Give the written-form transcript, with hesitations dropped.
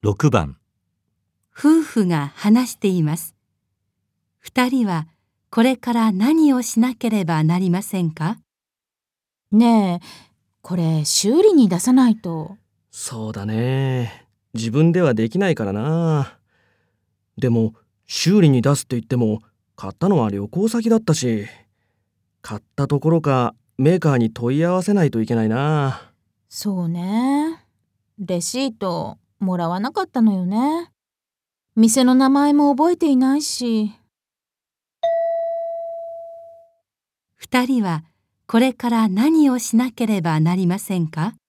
6番。 夫婦が話しています。2人はこれから何をしなければなりませんか？ ねえ、これ修理に出さないと。 そうだね。自分ではできないからな。でも修理に出すって言っても買ったのは旅行先だったし、買ったところかメーカーに問い合わせないといけないな。 そうね。レシートもらわなかったのよね。店の名前も覚えていないし。 2人はこれから何をしなければなりませんか？